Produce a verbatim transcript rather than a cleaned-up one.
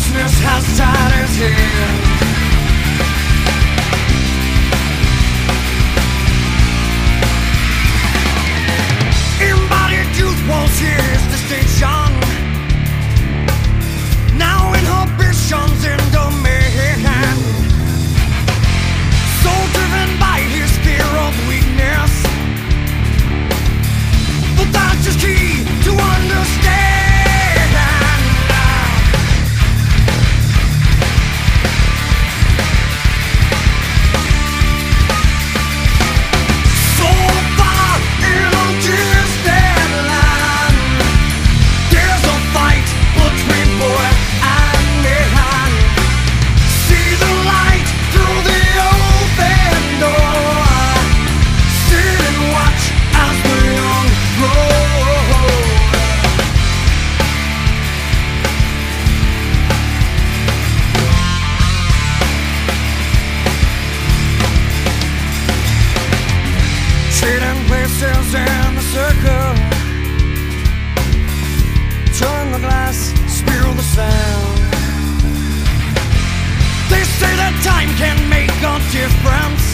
business has tied his hands. Embodied youth was his distinction. Now inhibitions in demand. So driven by his fear of weakness, but that's just key to understand. So far in a distant land, there's a fight between boy and man. See the light through the open door. Sit and watch as the young grow. Trading places in the circle. Turn the glass, spew the sound. They say that time can make a difference.